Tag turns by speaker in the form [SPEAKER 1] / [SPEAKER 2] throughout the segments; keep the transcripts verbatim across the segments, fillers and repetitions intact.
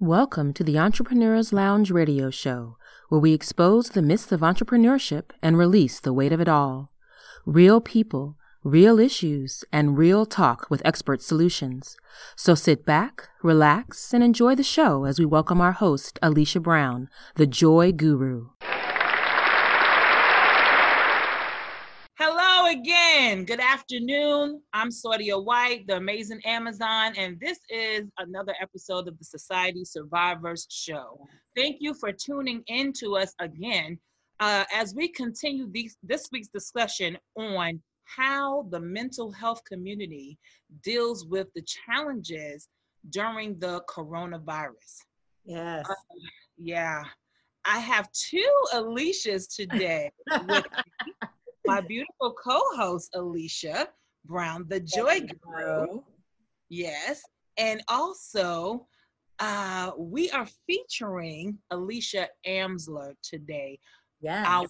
[SPEAKER 1] Welcome to the Entrepreneur's Lounge radio show, where we expose the myths of entrepreneurship and release the weight of it all. Real people, real issues, and real talk with expert solutions. So sit back, relax, and enjoy the show as we welcome our host, Alicia Brown, the Joy Guru.
[SPEAKER 2] Hello again. Good afternoon. I'm Saudia White, the amazing Amazon, and this is another episode of the Society Survivors Show. Thank you for tuning in to us again uh, as we continue these, this week's discussion on how the mental health community deals with the challenges during the coronavirus.
[SPEAKER 3] Yes.
[SPEAKER 2] Uh, yeah. I have two Alicias today with me. My beautiful co-host, Alicia Brown, the Joy Guru. Yes. And also, uh, we are featuring Alicia Amsler today.
[SPEAKER 3] Yes.
[SPEAKER 2] Our,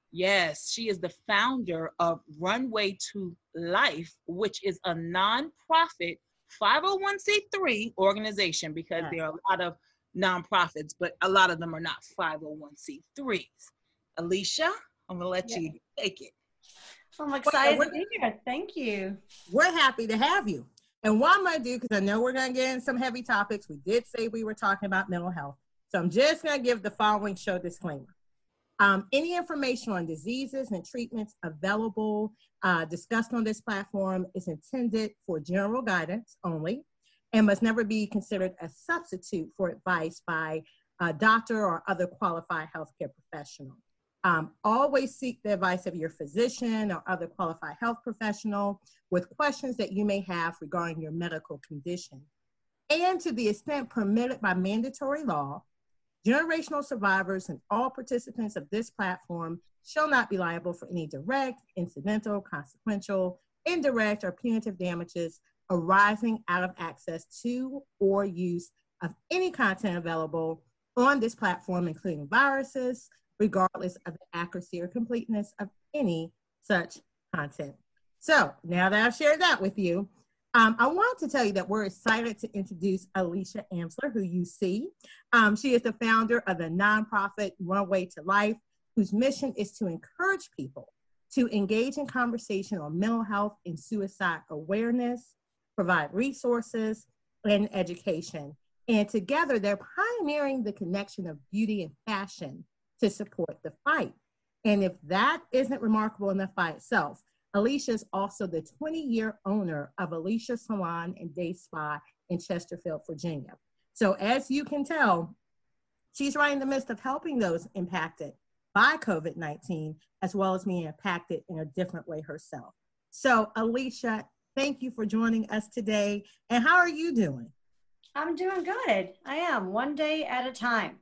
[SPEAKER 2] yes, she is the founder of Runway to Life, which is a nonprofit five oh one c three organization, because yes. there are a lot of nonprofits, but a lot of them are not five oh one c threes. Alicia, I'm going to let yes. you take it.
[SPEAKER 4] I'm excited to be here. Thank you.
[SPEAKER 3] We're happy to have you. And what I'm going to do, because I know we're going to get in some heavy topics, we did say we were talking about mental health. So I'm just going to give the following show disclaimer. Um, any information on diseases and treatments available, uh, discussed on this platform is intended for general guidance only and must never be considered a substitute for advice by a doctor or other qualified healthcare professional. Um, always seek the advice of your physician or other qualified health professional with questions that you may have regarding your medical condition. And to the extent permitted by mandatory law, generational survivors and all participants of this platform shall not be liable for any direct, incidental, consequential, indirect, or punitive damages arising out of access to or use of any content available on this platform, including viruses, regardless of the accuracy or completeness of any such content. So now that I've shared that with you, um, I want to tell you that we're excited to introduce Alicia Amsler, who you see. Um, she is the founder of the nonprofit Runway to Life, whose mission is to encourage people to engage in conversation on mental health and suicide awareness, provide resources and education. And together they're pioneering the connection of beauty and fashion to support the fight. And if that isn't remarkable enough by itself, Alicia is also the twenty-year owner of Alicia Salon and Day Spa in Chesterfield, Virginia. So as you can tell, she's right in the midst of helping those impacted by COVID nineteen, as well as being impacted in a different way herself. So Alicia, thank you for joining us today. And how are you doing?
[SPEAKER 4] I'm doing good. I am, one day at a time.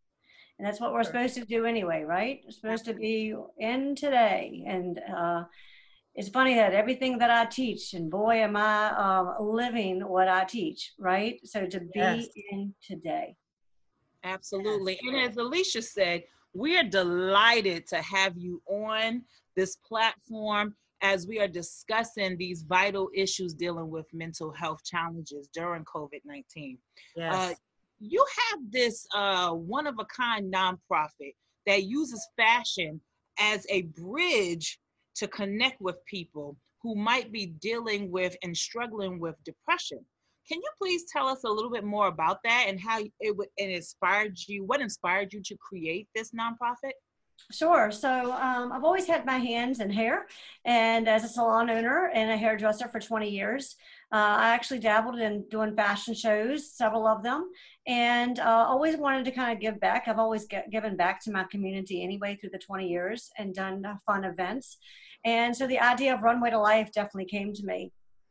[SPEAKER 4] And that's what we're supposed to do anyway, right? We're supposed to be in today. And uh, it's funny that everything that I teach, and boy, am I um, living what I teach, right? So to be yes. in today.
[SPEAKER 2] Absolutely. Yes. And as Alicia said, we are delighted to have you on this platform as we are discussing these vital issues dealing with mental health challenges during COVID nineteen.
[SPEAKER 3] Yes.
[SPEAKER 2] Uh, You have this uh, one-of-a-kind nonprofit that uses fashion as a bridge to connect with people who might be dealing with and struggling with depression. Can you please tell us a little bit more about that and how it, it inspired you, what inspired you to create this nonprofit?
[SPEAKER 4] Sure. So um, I've always had my hands in hair, and as a salon owner and a hairdresser for twenty years, uh, I actually dabbled in doing fashion shows, several of them, and uh, always wanted to kind of give back. I've always get, given back to my community anyway through the twenty years and done uh, fun events. And so the idea of Runway to Life definitely came to me.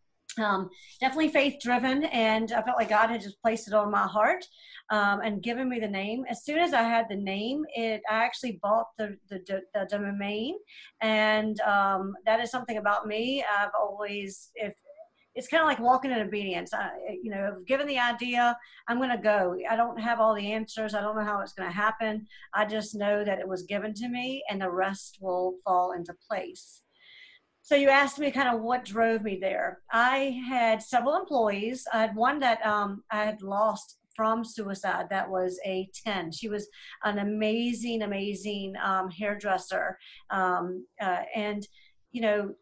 [SPEAKER 4] Um, definitely faith driven, and I felt like God had just placed it on my heart um, and given me the name. As soon as I had the name, it I actually bought the the, the domain, and um, that is something about me. I've always, if it's kind of like walking in obedience. I, you know, given the idea, I'm going to go. I don't have all the answers. I don't know how it's going to happen. I just know that it was given to me, and the rest will fall into place. So you asked me kind of what drove me there. I had several employees. I had one that um, I had lost from suicide that was a ten. She was an amazing, amazing um, hairdresser. Um, uh, and, you know,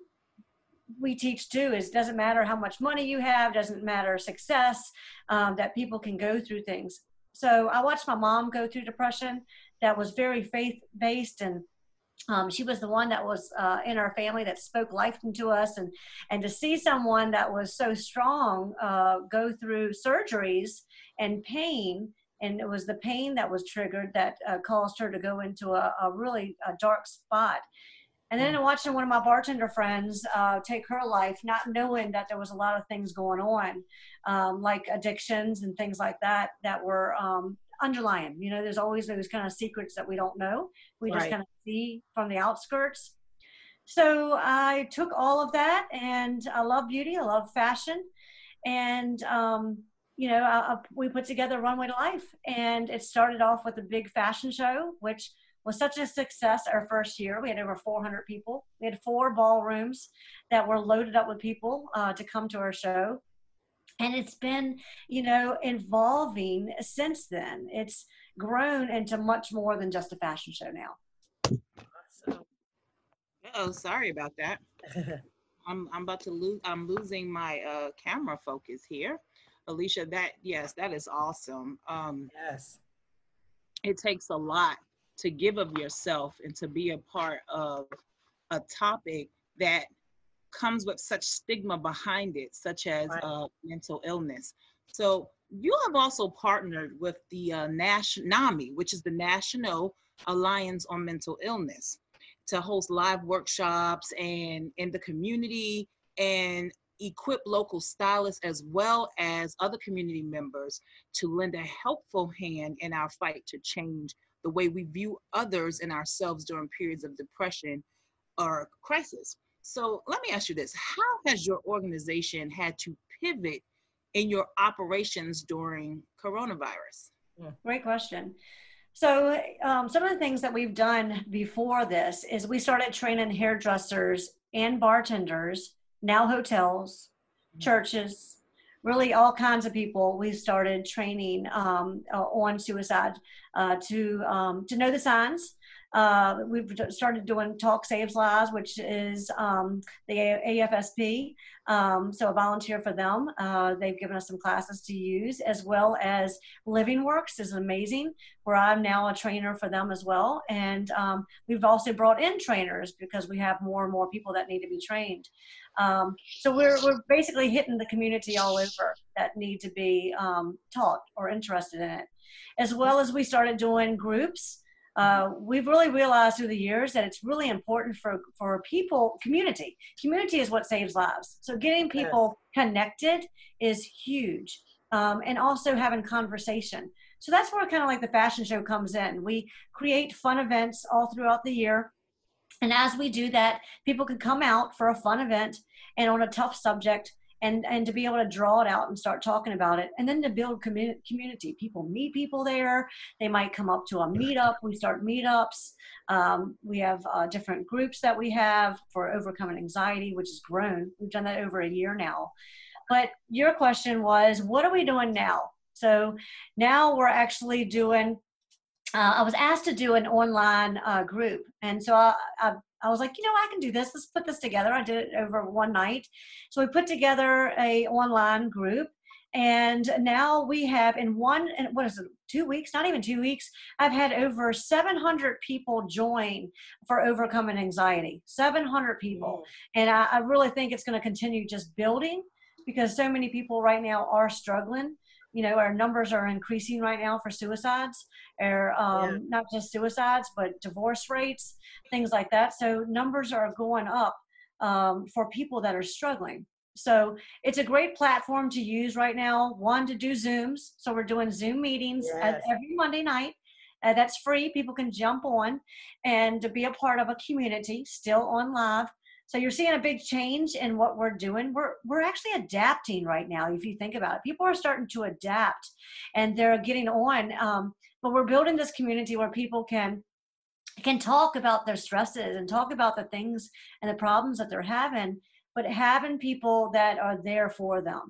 [SPEAKER 4] we teach too is doesn't matter how much money you have, doesn't matter success, um, that people can go through things. So I watched my mom go through depression that was very faith-based, and um, she was the one that was uh, in our family that spoke life into us. And, and to see someone that was so strong uh, go through surgeries and pain, and it was the pain that was triggered that uh, caused her to go into a, a really a dark spot. And then watching one of my bartender friends uh, take her life, not knowing that there was a lot of things going on, um, like addictions and things like that, that were um, underlying. You know, there's always those kind of secrets that we don't know. We just
[SPEAKER 3] Right.
[SPEAKER 4] kind of see from the outskirts. So I took all of that, and I love beauty. I love fashion. And, um, you know, I, I, we put together Runway to Life. And it started off with a big fashion show, which was such a success our first year. We had over four hundred people. We had four ballrooms that were loaded up with people uh, to come to our show. And it's been, you know, evolving since then. It's grown into much more than just a fashion show now.
[SPEAKER 3] Awesome.
[SPEAKER 2] Oh, sorry about that. I'm I'm about to lose. I'm losing my uh, camera focus here, Alicia. That yes, that is awesome. Um,
[SPEAKER 3] Yes.
[SPEAKER 2] it takes a lot to give of yourself and to be a part of a topic that comes with such stigma behind it, such as
[SPEAKER 3] Right.
[SPEAKER 2] uh, mental illness. So you have also partnered with the uh, Nash- NAMI, which is the National Alliance on Mental Illness, to host live workshops and in the community and equip local stylists as well as other community members to lend a helpful hand in our fight to change the way we view others and ourselves during periods of depression or crisis. So let me ask you this. How has your organization had to pivot in your operations during coronavirus?
[SPEAKER 4] Great question. So um, some of the things that we've done before this is we started training hairdressers and bartenders, now hotels, churches, really all kinds of people. We started training um, uh, on suicide uh, to um, to know the signs. Uh, we've started doing Talk Saves Lives, which is um, the A F S P. Um, so I volunteer for them. Uh, they've given us some classes to use, as well as Living Works is amazing, where I'm now a trainer for them as well. And um, we've also brought in trainers because we have more and more people that need to be trained. Um, so we're, we're basically hitting the community all over that need to be um, taught or interested in it. As well as we started doing groups. Uh, we've really realized through the years that it's really important for, for people, community. Community is what saves lives. So getting people yes. connected is huge. Um, and also having conversation. So that's where kind of like the fashion show comes in. We create fun events all throughout the year. And as we do that, people can come out for a fun event and on a tough subject and, and to be able to draw it out and start talking about it. And then to build commu- community. People meet people there. They might come up to a meetup. We start meetups. Um, we have uh, different groups that we have for overcoming anxiety, which has grown. We've done that over a year now. But your question was, what are we doing now? So now we're actually doing, uh, I was asked to do an online uh, group. And so I, I, I was like, you know, I can do this. Let's put this together. I did it over one night. So we put together a online group. And now we have in one, what is it, two weeks, not even two weeks, I've had over seven hundred people join for overcoming anxiety, seven hundred people. And I, I really think it's going to continue just building because so many people right now are struggling. You know, our numbers are increasing right now for suicides, or um, yeah. not just suicides, but divorce rates, things like that. So numbers are going up um, for people that are struggling. So it's a great platform to use right now. One, to do Zooms. So we're doing Zoom meetings yes. every Monday night. Uh, that's free. People can jump on and to be a part of a community still on live. So you're seeing a big change in what we're doing. We're we're actually adapting right now, if you think about it. People are starting to adapt and they're getting on. Um, but we're building this community where people can can talk about their stresses and talk about the things and the problems that they're having, but having people that are there for them.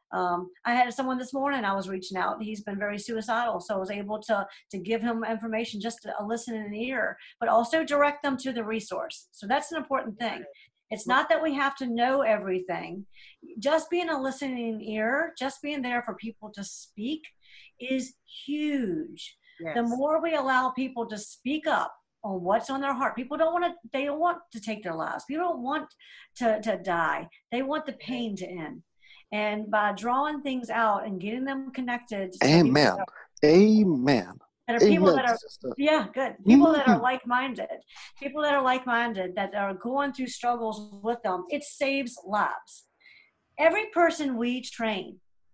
[SPEAKER 4] Um, I had someone this morning I was reaching out. He's been very suicidal. So I was able to, to give him information, just a listening ear, but also direct them to the resource. So that's an important thing. It's not that we have to know everything. Just being a listening ear, just being there for people to speak is huge. Yes. The more we allow people to speak up on what's on their heart, people don't want to, they don't want to take their lives. People don't want to, to die. They want the pain to end. And by drawing things out and getting them connected.
[SPEAKER 5] Amen. Amen.
[SPEAKER 4] That are people Amen, that are, sister. yeah, good. People mm-hmm. that are like-minded, people that are like-minded, that are going through struggles with them, it saves lives. Every person we train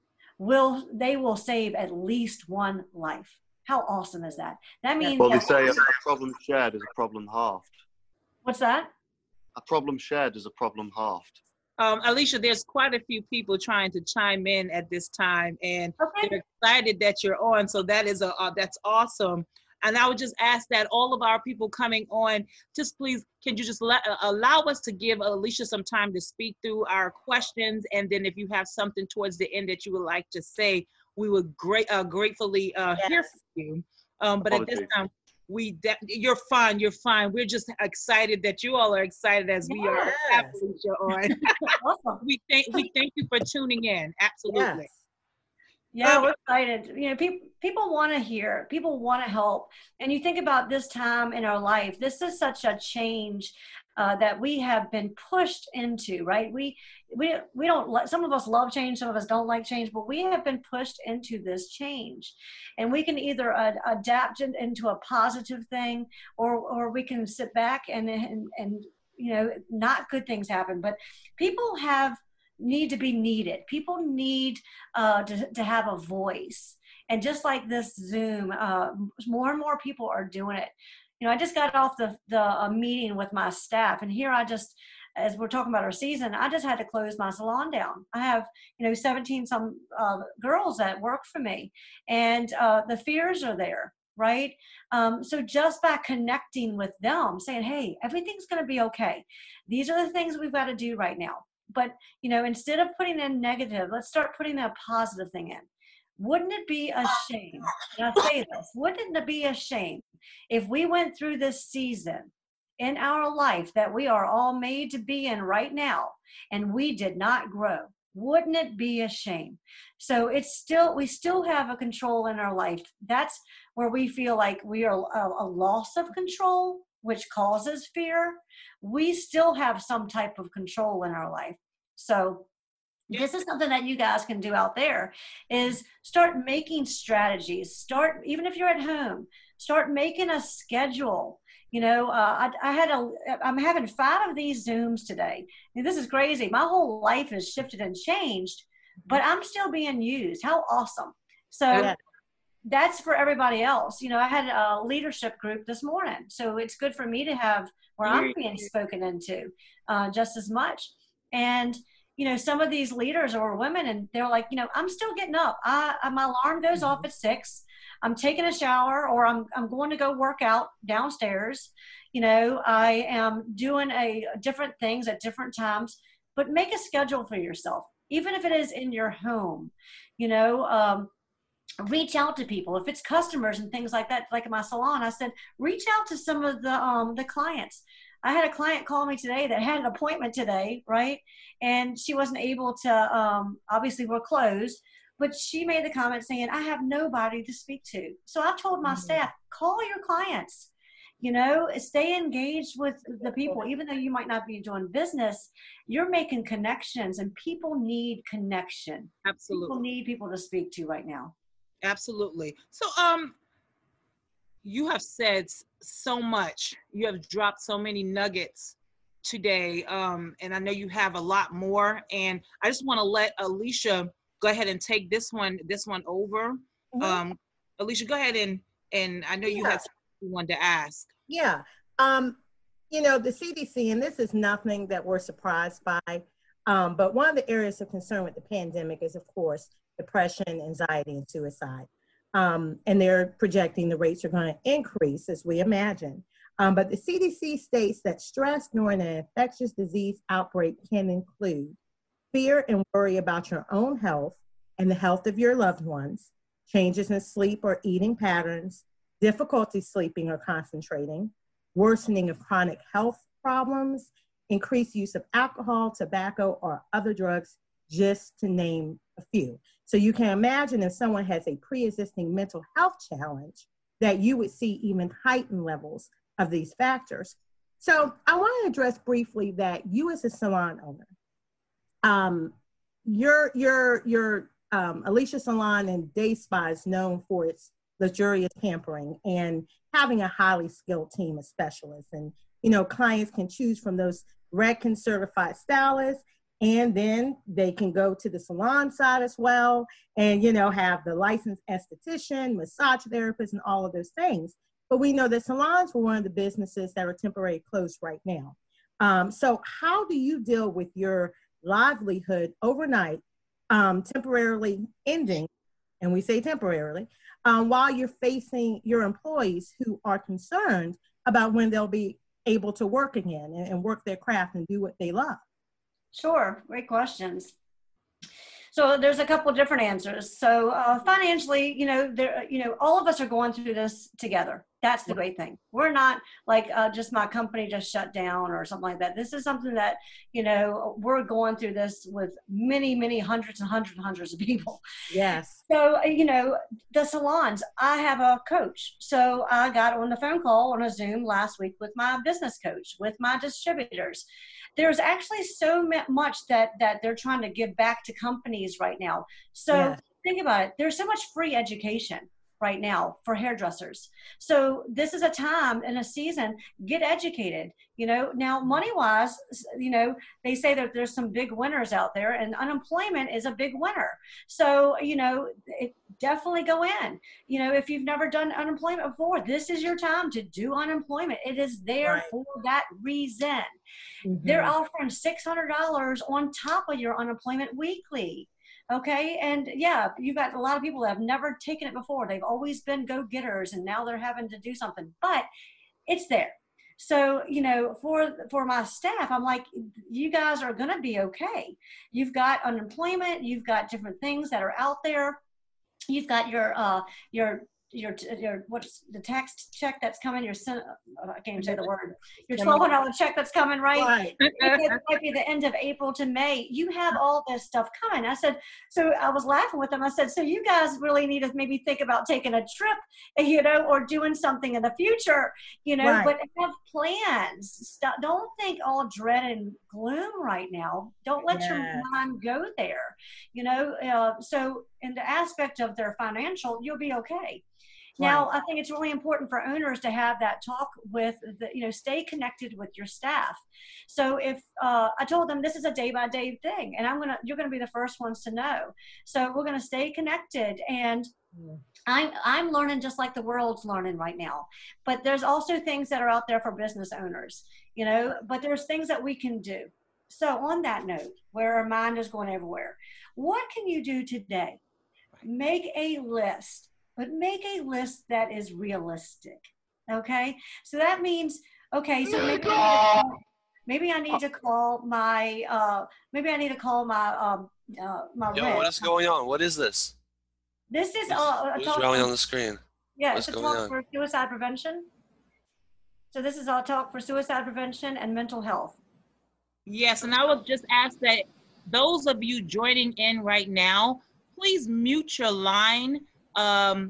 [SPEAKER 4] will, they will save at least one life. How awesome is that? That means
[SPEAKER 5] well, they
[SPEAKER 4] that
[SPEAKER 5] say a problem shared is a problem halved.
[SPEAKER 4] What's that?
[SPEAKER 5] A problem shared is a problem halved.
[SPEAKER 2] Um, Alicia, there's quite a few people trying to chime in at this time, and okay. they're excited that you're on. So that is a uh, that's awesome. And I would just ask that all of our people coming on, just please, can you just let, uh, allow us to give Alicia some time to speak through our questions, and then if you have something towards the end that you would like to say, we would great uh, gratefully uh, yes. hear from you. Um, but Apologies. At this time, we de- you're fine. You're fine. We're just excited that you all are excited as we yes. are. Happily on. Awesome. We thank we thank you for tuning in. Absolutely.
[SPEAKER 4] Yes. Yeah, we're excited. You know, people people want to hear. People want to help. And you think about this time in our life. This is such a change uh, that we have been pushed into. Right? We we we don't. Some of us love change. Some of us don't like change. But we have been pushed into this change, and we can either uh, adapt in, into a positive thing, or or we can sit back and and and you know, not good things happen. But people have. need to be needed. People need uh, to, to have a voice. And just like this Zoom, uh, more and more people are doing it. You know, I just got off the, the uh, meeting with my staff, and here I just, as we're talking about our season, I just had to close my salon down. I have, you know, seventeen some uh, girls that work for me, and uh, the fears are there, right? Um, so just by connecting with them, saying, hey, everything's going to be okay. These are the things we've got to do right now. But, you know, instead of putting in negative, let's start putting a positive thing in. Wouldn't it be a shame, and I say this, wouldn't it be a shame if we went through this season in our life that we are all made to be in right now, and we did not grow? Wouldn't it be a shame? So it's still, we still have a control in our life. That's where we feel like we are a, a loss of control, which causes fear. We still have some type of control in our life. So this is something that you guys can do out there, is start making strategies. Start, even if you're at home, start making a schedule. You know, uh, I, I had a, I'm having five of these Zooms today. And this is crazy. My whole life has shifted and changed, but I'm still being used. How awesome. So yeah. That's for everybody else. You know, I had a leadership group this morning, so it's good for me to have where I'm being spoken into uh, just as much. And, you know, some of these leaders are women, and they're like, you know, I'm still getting up. I, I my alarm goes off at six. I'm taking a shower, or I'm I'm going to go work out downstairs. You know, I am doing a different things at different times. But make a schedule for yourself, even if it is in your home. You know. Um, reach out to people. If it's customers and things like that, like in my salon, I said, reach out to some of the um, the clients. I had a client call me today that had an appointment today, right? And she wasn't able to, um, obviously we're closed, but she made the comment saying, I have nobody to speak to. So I told my mm-hmm. staff, call your clients, you know, stay engaged with the people. Even though you might not be doing business, you're making connections, and people need connection.
[SPEAKER 2] Absolutely.
[SPEAKER 4] People need people to speak to right now.
[SPEAKER 2] Absolutely. So, um, you have said so much. You have dropped so many nuggets today, um, and I know you have a lot more. And I just want to let Alicia go ahead and take this one, this one over. Mm-hmm. Um, Alicia, go ahead and and I know you yeah. have something you wanted to ask.
[SPEAKER 3] Yeah. Um, you know, the C D C, and this is nothing that we're surprised by, um, but one of the areas of concern with the pandemic is, of course, depression, anxiety, and suicide. Um, and they're projecting the rates are going to increase as we imagine. Um, but the C D C states that stress during an infectious disease outbreak can include fear and worry about your own health, and the health of your loved ones, changes in sleep or eating patterns, difficulty sleeping or concentrating, worsening of chronic health problems, increased use of alcohol, tobacco, or other drugs, just to name a few. So you can imagine if someone has a pre-existing mental health challenge, that you would see even heightened levels of these factors. So I want to address briefly that you as a salon owner, um, your, your, your um, Alicia Salon and Day Spa is known for its luxurious pampering and having a highly skilled team of specialists. And, you know, clients can choose from those Redken certified stylists, and then they can go to the salon side as well and, you know, have the licensed esthetician, massage therapist, and all of those things. But we know that salons were one of the businesses that are temporarily closed right now. Um, so how do you deal with your livelihood overnight, um, temporarily ending, and we say temporarily, um, while you're facing your employees who are concerned about when they'll be able to work again and, and work their craft and do what they love?
[SPEAKER 4] Sure, great questions. So there's a couple of different answers. So uh, financially, you know, there, you know, all of us are going through this together. That's the great thing. We're not like uh, just my company just shut down or something like that. This is something that, you know, we're going through this with many, many hundreds and hundreds and hundreds of people.
[SPEAKER 3] Yes.
[SPEAKER 4] So, you know, the salons, I have a coach. So I got on the phone call on a Zoom last week with my business coach, with my distributors. There's actually so much that, that they're trying to give back to companies right now. So yes. Think about it. There's so much free education right now for hairdressers. So this is a time in a season, get educated, you know. Now money wise, you know, they say that there's some big winners out there, and unemployment is a big winner. So, you know, it, definitely go in. You know, if you've never done unemployment before, this is your time to do unemployment. It is there right. for that reason. Mm-hmm. They're offering six hundred dollars on top of your unemployment weekly. Okay. And yeah, you've got a lot of people that have never taken it before. They've always been go-getters, and now they're having to do something, but it's there. So, you know, for, for my staff, I'm like, you guys are going to be okay. You've got unemployment. You've got different things that are out there. You've got your, uh, your, your, your, what's the tax check that's coming, your, I can't even say the word, your twelve hundred dollar check that's coming, right? Right. It might be the end of April to May. You have all this stuff coming. I said, so I was laughing with them. I said, so you guys really need to maybe think about taking a trip, you know, or doing something in the future, you know, right. but have plans. Stop, don't think all dread and gloom right now. Don't let yes. your mind go there, you know. Uh, so in the aspect of their financial, you'll be okay. Now, I think it's really important for owners to have that talk with, the, you know, stay connected with your staff. So if uh, I told them this is a day by day thing, and I'm gonna, you're gonna be the first ones to know. So we're gonna stay connected, and yeah. I'm I'm learning just like the world's learning right now. But there's also things that are out there for business owners, you know. But there's things that we can do. So on that note, where our mind is going everywhere, what can you do today? Make a list. But make a list that is realistic, okay? So that means, okay, so maybe I need to call, maybe I need to call my, uh, maybe I need to call my, um, uh, my
[SPEAKER 6] Yo,
[SPEAKER 4] rep.
[SPEAKER 6] what is going on? What is this?
[SPEAKER 4] This is
[SPEAKER 6] who's,
[SPEAKER 4] uh, a
[SPEAKER 6] who's
[SPEAKER 4] talk
[SPEAKER 6] drawing
[SPEAKER 4] for,
[SPEAKER 6] on the screen?
[SPEAKER 4] Yeah,
[SPEAKER 6] What's
[SPEAKER 4] it's a
[SPEAKER 6] going
[SPEAKER 4] talk
[SPEAKER 6] on?
[SPEAKER 4] for suicide prevention. So this is our talk for suicide prevention and mental health.
[SPEAKER 2] Yes, and I would just ask that those of you joining in right now, please mute your line. Um,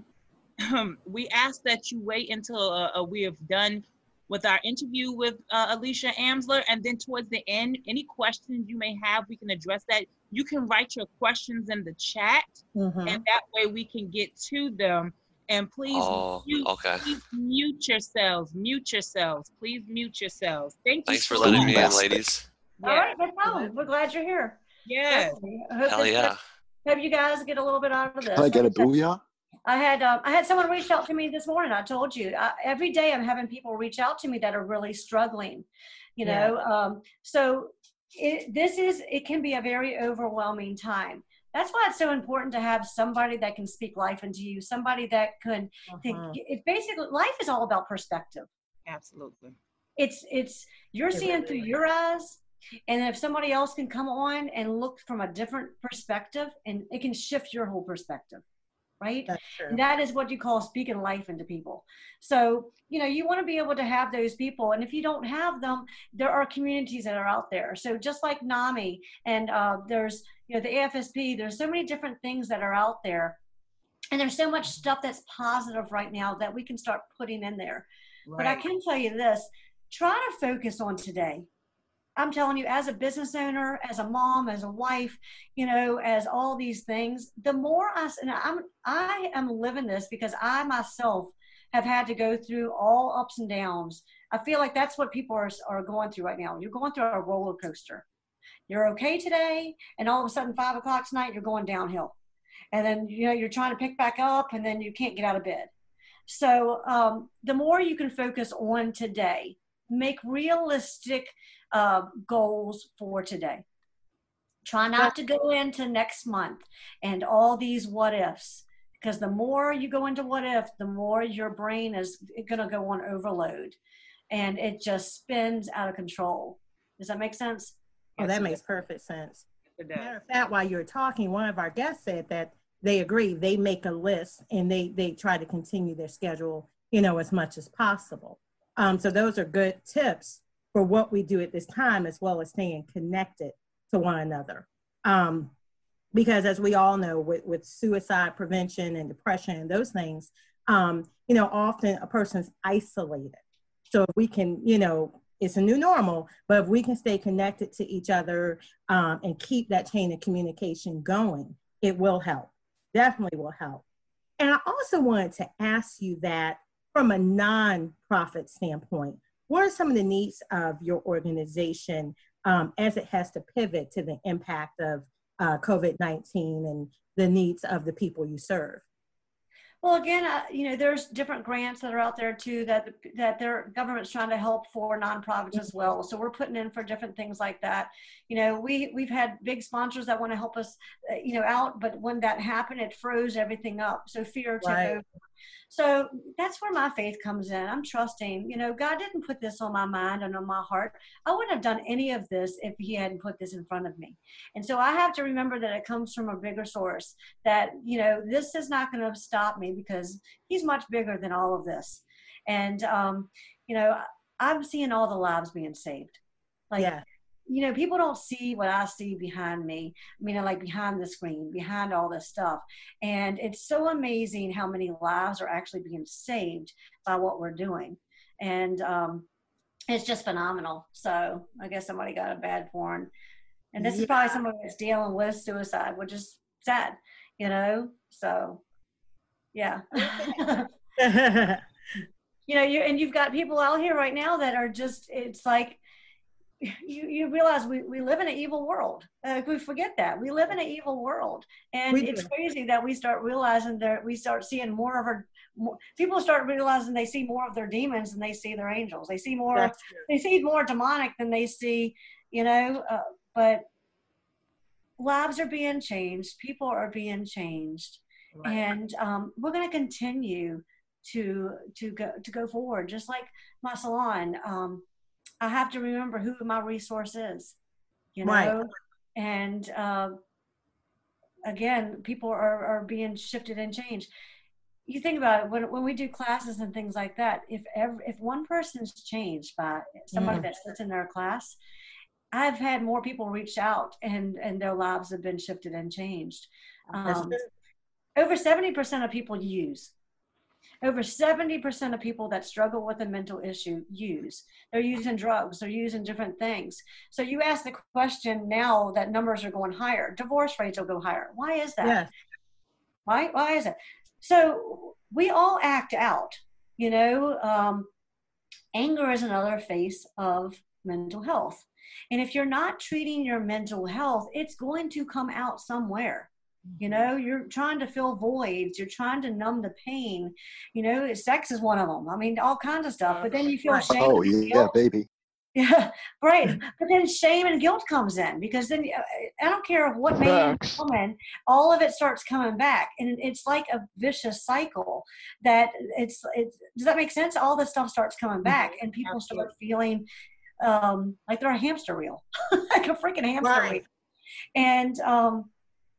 [SPEAKER 2] we ask that you wait until uh, uh, we have done with our interview with uh, Alicia Amsler, and then towards the end, any questions you may have, we can address that. You can write your questions in the chat, mm-hmm. and that way we can get to them. And please,
[SPEAKER 6] oh,
[SPEAKER 2] mute,
[SPEAKER 6] okay.
[SPEAKER 2] please mute yourselves, mute yourselves, please mute yourselves. Thank you.
[SPEAKER 6] Thanks
[SPEAKER 2] so
[SPEAKER 6] for letting
[SPEAKER 2] much.
[SPEAKER 6] me in, ladies.
[SPEAKER 4] Yeah. All right, no problem. We're glad you're here.
[SPEAKER 2] Yeah.
[SPEAKER 6] Hell yeah.
[SPEAKER 4] Hope, hope you guys get a little bit out of this.
[SPEAKER 5] Can I get a booyah?
[SPEAKER 4] I had um, I had someone reach out to me this morning. I told you I, every day I'm having people reach out to me that are really struggling, you know. Yeah. Um, so it, this is it can be a very overwhelming time. That's why it's so important to have somebody that can speak life into you, somebody that can uh-huh. think. It basically, life is all about perspective.
[SPEAKER 2] Absolutely.
[SPEAKER 4] It's it's you're it seeing really through is. your eyes. And if somebody else can come on and look from a different perspective, and it can shift your whole perspective, right?
[SPEAKER 3] That's true.
[SPEAKER 4] And that is what you call speaking life into people. So, you know, you want to be able to have those people. And if you don't have them, there are communities that are out there. So just like NAMI, and uh, there's, you know, the A F S P, there's so many different things that are out there. And there's so much stuff that's positive right now that we can start putting in there.
[SPEAKER 3] Right.
[SPEAKER 4] But I can tell you this, try to focus on today. I'm telling you, as a business owner, as a mom, as a wife, you know, as all these things, the more I, and I'm, I am living this because I myself have had to go through all ups and downs. I feel like that's what people are, are going through right now. You're going through a roller coaster. You're okay today, and all of a sudden, five o'clock tonight, you're going downhill. And then, you know, you're trying to pick back up, and then you can't get out of bed. So um, the more you can focus on today, make realistic uh, goals for today. Try not to go into next month and all these what ifs, because the more you go into what if, the more your brain is going to go on overload, and it just spins out of control. Does that make sense?
[SPEAKER 3] Oh, that makes perfect sense.
[SPEAKER 2] It does.
[SPEAKER 3] Matter of fact, while you were talking, one of our guests said that they agree. They make a list and they they try to continue their schedule, you know, as much as possible. Um, so those are good tips for what we do at this time, as well as staying connected to one another. Um, because as we all know, with, with suicide prevention and depression and those things, um, you know, often a person's isolated. So if we can, you know, it's a new normal, but if we can stay connected to each other um, and keep that chain of communication going, it will help. Definitely will help. And I also wanted to ask you that from a nonprofit standpoint, what are some of the needs of your organization um, as it has to pivot to the impact of uh, COVID nineteen and the needs of the people you serve?
[SPEAKER 4] Well, again, uh, you know, there's different grants that are out there too that that their government's trying to help for nonprofits as well. So we're putting in for different things like that. You know, we we've had big sponsors that want to help us, uh, you know, out, but when that happened, it froze everything up. So fear took
[SPEAKER 3] Right.
[SPEAKER 4] over. So that's where my faith comes in. I'm trusting, you know, God didn't put this on my mind and on my heart. I wouldn't have done any of this if he hadn't put this in front of me. And so I have to remember that it comes from a bigger source, that, you know, this is not going to stop me because he's much bigger than all of this. And, um, you know, I'm seeing all the lives being saved. Like,
[SPEAKER 3] Yeah.
[SPEAKER 4] you know, people don't see what I see behind me. I mean, like behind the screen, behind all this stuff. And it's so amazing how many lives are actually being saved by what we're doing. And um, it's just phenomenal. So I guess somebody got a bad porn. And this
[SPEAKER 3] Yeah.
[SPEAKER 4] is probably somebody that's dealing with suicide, which is sad, you know? So, yeah. You know, you and you've got people out here right now that are just, it's like, you, you realize we, we live in an evil world. Uh, we forget that. We live in an evil world. And
[SPEAKER 3] We
[SPEAKER 4] it's
[SPEAKER 3] do.
[SPEAKER 4] crazy that we start realizing that we start seeing more of our, more, people start realizing they see more of their demons than they see their angels. They see more,
[SPEAKER 3] That's true.
[SPEAKER 4] they see more demonic than they see, you know, uh, but lives are being changed. People are being changed.
[SPEAKER 3] Right.
[SPEAKER 4] And um, we're going to continue to, to go, to go forward. Just like my salon, um, I have to remember who my resource is, you know,
[SPEAKER 3] Right.
[SPEAKER 4] and uh, again, people are, are being shifted and changed. You think about it, when, when we do classes and things like that, if every, if one person's changed by somebody
[SPEAKER 3] Mm.
[SPEAKER 4] that sits in their class, I've had more people reach out and, and their lives have been shifted and changed.
[SPEAKER 3] That's
[SPEAKER 4] Um,
[SPEAKER 3] true.
[SPEAKER 4] over seventy percent of people use. Over seventy percent of people that struggle with a mental issue use. They're using drugs, they're using different things. So you ask the question now that numbers are going higher, divorce rates will go higher. Why is that?
[SPEAKER 3] Yes.
[SPEAKER 4] Why, why is it? So we all act out, you know, um, anger is another face of mental health. And if you're not treating your mental health, it's going to come out somewhere. You know, you're trying to fill voids. You're trying to numb the pain. You know, sex is one of them. I mean, all kinds of stuff. But then you feel
[SPEAKER 3] Right.
[SPEAKER 4] shame.
[SPEAKER 5] Oh,
[SPEAKER 4] and
[SPEAKER 5] yeah,
[SPEAKER 4] guilt.
[SPEAKER 5] baby.
[SPEAKER 4] Yeah, right. But then shame and guilt comes in because then uh, I don't care what man,
[SPEAKER 7] Facts.
[SPEAKER 4] woman, all of it starts coming back, and it's like a vicious cycle. That it's it's. Does that make sense? All this stuff starts coming back, and people start feeling um, like they're a hamster wheel, like a freaking hamster
[SPEAKER 3] Right.
[SPEAKER 4] wheel. And, um,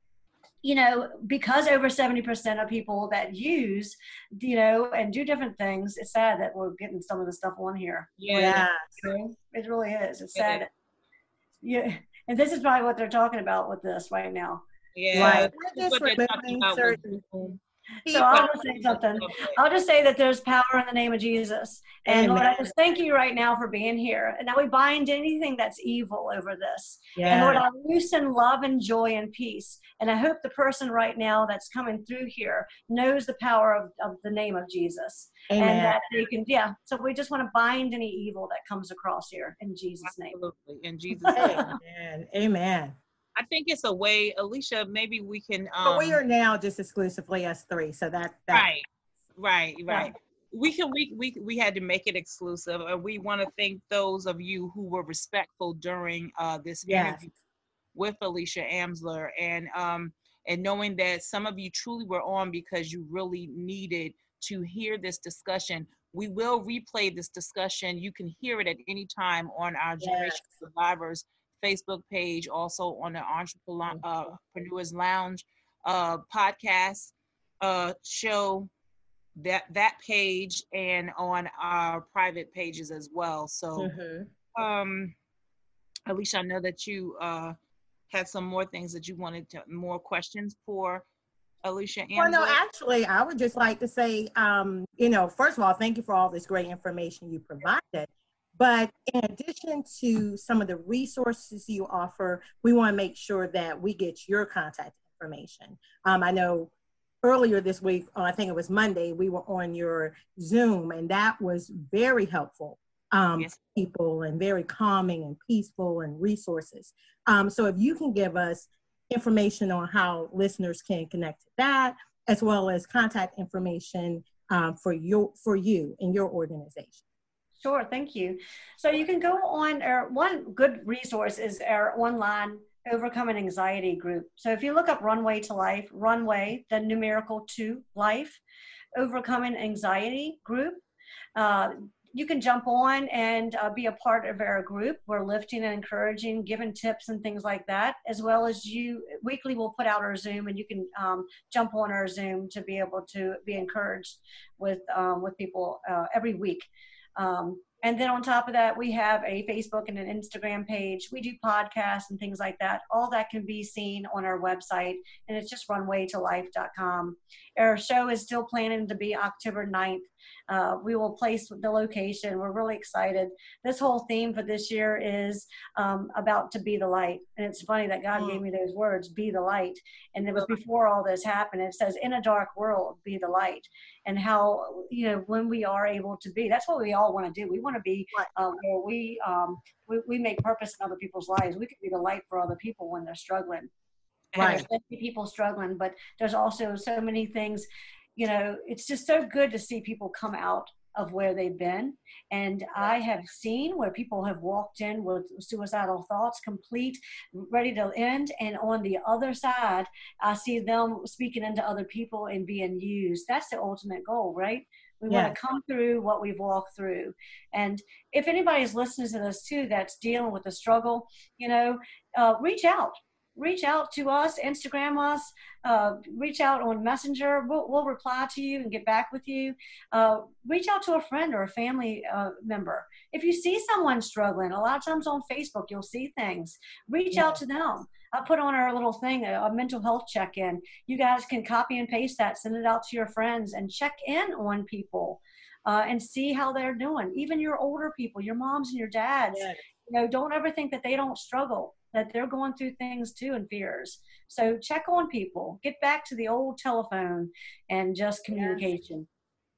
[SPEAKER 4] you know, because over seventy percent of people that use, you know, and do different things, it's sad that we're getting some of the stuff on here.
[SPEAKER 2] Yeah.
[SPEAKER 4] You know, it really is. It's
[SPEAKER 2] Yeah.
[SPEAKER 4] sad. Yeah. And this is probably what they're talking about with this right now.
[SPEAKER 2] Yeah.
[SPEAKER 3] Right.
[SPEAKER 2] That's
[SPEAKER 3] We're just
[SPEAKER 2] what they're talking
[SPEAKER 3] remembering
[SPEAKER 2] about with
[SPEAKER 3] certain
[SPEAKER 2] Zoom.
[SPEAKER 4] So I'll just say something. I'll just say that there's power in the name of Jesus. And Lord, I
[SPEAKER 3] Amen.
[SPEAKER 4] just thank you right now for being here. And now we bind anything that's evil over this.
[SPEAKER 3] Yeah.
[SPEAKER 4] And Lord, I loosen love and joy and peace. And I hope the person right now that's coming through here knows the power of, of the name of Jesus.
[SPEAKER 3] Amen.
[SPEAKER 4] And that they can, yeah. So we just want to bind any evil that comes across here in Jesus' name.
[SPEAKER 2] Absolutely. In Jesus' name.
[SPEAKER 3] Amen. Amen.
[SPEAKER 2] I think it's a way, Alicia, maybe we can. Um,
[SPEAKER 3] But we are now just exclusively us three, so that, that
[SPEAKER 2] right, right, right. We can we we we had to make it exclusive. Uh, we want to thank those of you who were respectful during uh, this
[SPEAKER 3] Yes.
[SPEAKER 2] interview with Alicia Amsler, and um and knowing that some of you truly were on because you really needed to hear this discussion. We will replay this discussion. You can hear it at any time on our Generation Survivors Facebook page, also on the Entrepreneur, uh, Entrepreneurs Lounge uh, podcast uh, show, that that page, and on our private pages as well. So,
[SPEAKER 3] Mhm.
[SPEAKER 2] um, Alicia, I know that you uh, had some more things that you wanted to, more questions for Alicia Amsler.
[SPEAKER 3] Well, no, actually, I would just like to say, um, you know, first of all, thank you for all this great information you provided. But in addition to some of the resources you offer, we want to make sure that we get your contact information. Um, I know earlier this week, uh, I think it was Monday, we were on your Zoom, and that was very helpful um,
[SPEAKER 2] Yes.
[SPEAKER 3] to people, and very calming and peaceful, and resources. Um, so if you can give us information on how listeners can connect to that, as well as contact information um, for your for you and your organization.
[SPEAKER 4] Sure, thank you. So you can go on, our one good resource is our online Overcoming Anxiety group. So if you look up Runway to Life, Runway, the numerical to Life, Overcoming Anxiety group, uh, you can jump on and uh, be a part of our group. We're lifting and encouraging, giving tips and things like that, as well as you, weekly we'll put out our Zoom, and you can um, jump on our Zoom to be able to be encouraged with, um, with people uh, every week. Um, and then on top of that, we have a Facebook and an Instagram page. We do podcasts and things like that. All that can be seen on our website, and it's just runway to life dot com. Our show is still planning to be October ninth. Uh, we will place the location. We're really excited. This whole theme for this year is um, about to be the light. And it's funny that God
[SPEAKER 3] Mm.
[SPEAKER 4] gave me those words, be the light. And it was before all this happened. It says, in a dark world, be the light. And how, you know, when we are able to be, that's what we all want to do. We want to be uh, where we, um, we, we make purpose in other people's lives. We can be the light for other people when they're struggling. And
[SPEAKER 3] Right.
[SPEAKER 4] there's many people struggling, but there's also so many things, you know, it's just so good to see people come out of where they've been. And I have seen where people have walked in with suicidal thoughts, complete, ready to end. And on the other side, I see them speaking into other people and being used. That's the ultimate goal, right? We
[SPEAKER 3] Yeah.
[SPEAKER 4] want to come through what we've walked through. And if anybody's listening to this too, that's dealing with a struggle, you know, uh, reach out. Reach out to us, Instagram us, uh, reach out on Messenger. We'll, we'll reply to you and get back with you. Uh, reach out to a friend or a family uh, member. If you see someone struggling, a lot of times on Facebook, you'll see things. Reach
[SPEAKER 3] Yeah.
[SPEAKER 4] out to them. I put on our little thing, a, a mental health check-in. You guys can copy and paste that, send it out to your friends, and check in on people uh, and see how they're doing. Even your older people, your moms and your dads.
[SPEAKER 3] Yeah.
[SPEAKER 4] You know, don't ever think that they don't struggle, that they're going through things too and fears. So check on people, get back to the old telephone and just communication.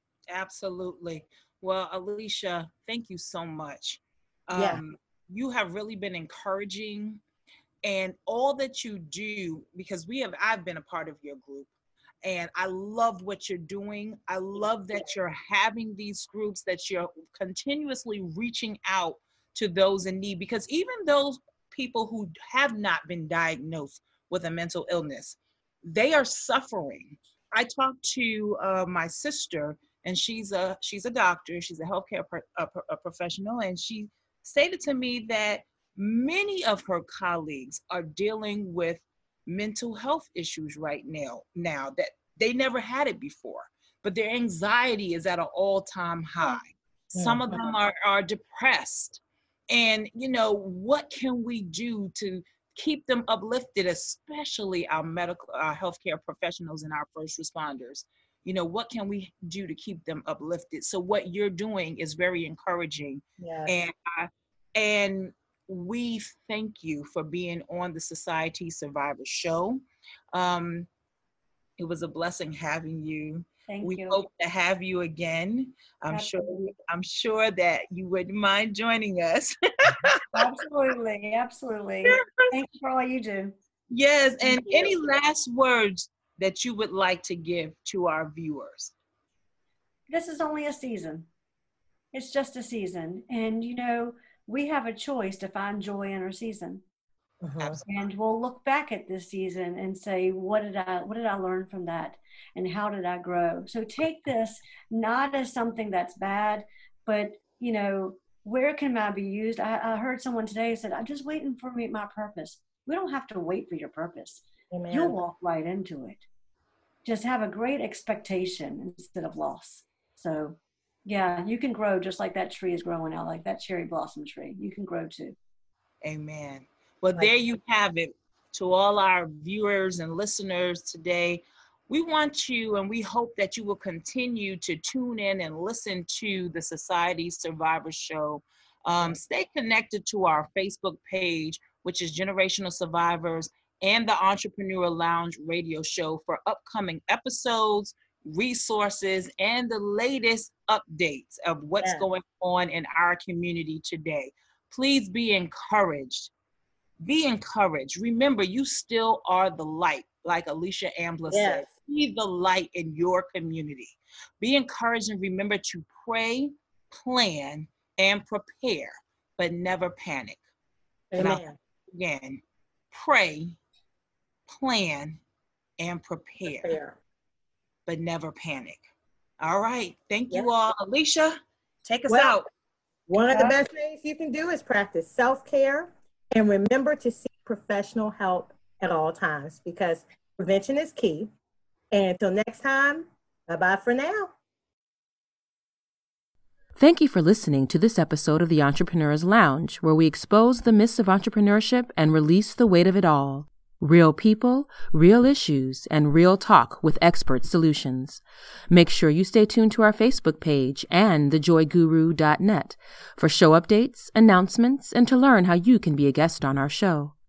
[SPEAKER 2] Absolutely. Well, Alicia, thank you so much. Um,
[SPEAKER 3] Yeah.
[SPEAKER 2] You have really been encouraging, and all that you do, because we have, I've been a part of your group, and I love what you're doing. I love that you're having these groups, that you're continuously reaching out to those in need, because even those people who have not been diagnosed with a mental illness, they are suffering. I talked to uh, my sister, and she's a she's a doctor, she's a healthcare pro, a, a professional, and she stated to me that many of her colleagues are dealing with mental health issues right now, now that they never had it before, but their anxiety is at an all-time high. Some of them are, are depressed. And, you know, what can we do to keep them uplifted, especially our medical, our healthcare professionals and our first responders? You know, what can we do to keep them uplifted? So what you're doing is very encouraging.
[SPEAKER 3] Yes.
[SPEAKER 2] And, uh, and we thank you for being on the Society Survivor Show. Um, it was a blessing having you.
[SPEAKER 4] Thank
[SPEAKER 2] we
[SPEAKER 4] you.
[SPEAKER 2] hope to have you again. I'm
[SPEAKER 4] Absolutely.
[SPEAKER 2] sure I'm sure that you wouldn't mind joining us.
[SPEAKER 4] Absolutely, absolutely. Thank you for all you do.
[SPEAKER 2] Yes, and
[SPEAKER 4] Thank you.
[SPEAKER 2] any last words that you would like to give to our viewers?
[SPEAKER 4] This is only a season. It's just a season. And, you know, we have a choice to find joy in our season.
[SPEAKER 3] Uh-huh.
[SPEAKER 4] And we'll look back at this season and say, what did I, what did I learn from that? And how did I grow? So take this not as something that's bad, but, you know, where can I be used? I, I heard someone today said, I'm just waiting for me, my purpose. We don't have to wait for your purpose.
[SPEAKER 3] Amen.
[SPEAKER 4] You'll walk right into it. Just have a great expectation instead of loss. So yeah, you can grow just like that tree is growing out, like that cherry blossom tree. You can grow too.
[SPEAKER 2] Amen. Well, there you have it. To all our viewers and listeners today, we want you and we hope that you will continue to tune in and listen to the Society Survivor Show. Um, stay connected to our Facebook page, which is Generational Survivors, and the Entrepreneur Lounge radio show for upcoming episodes, resources, and the latest updates of what's
[SPEAKER 3] Yeah.
[SPEAKER 2] going on in our community today. Please be encouraged. Be encouraged. Remember, you still are the light, like Alicia Ambler
[SPEAKER 3] Yes.
[SPEAKER 2] said. Be the light in your community. Be encouraged and remember to pray, plan, and prepare, but never panic. And I'll-
[SPEAKER 3] Amen.
[SPEAKER 2] Again, pray, plan, and prepare,
[SPEAKER 3] Fair.
[SPEAKER 2] but never panic. All right. Thank you
[SPEAKER 3] Yeah.
[SPEAKER 2] all. Alicia, take us
[SPEAKER 3] Well,
[SPEAKER 2] out.
[SPEAKER 3] One of the
[SPEAKER 4] Yeah.
[SPEAKER 3] best things you can do is practice self-care and remember to seek professional help at all times because prevention is key. And until next time, bye-bye for now.
[SPEAKER 1] Thank you for listening to this episode of the Entrepreneur's Lounge, where we expose the myths of entrepreneurship and release the weight of it all. Real people, real issues, and real talk with expert solutions. Make sure you stay tuned to our Facebook page and the joy guru dot net for show updates, announcements, and to learn how you can be a guest on our show.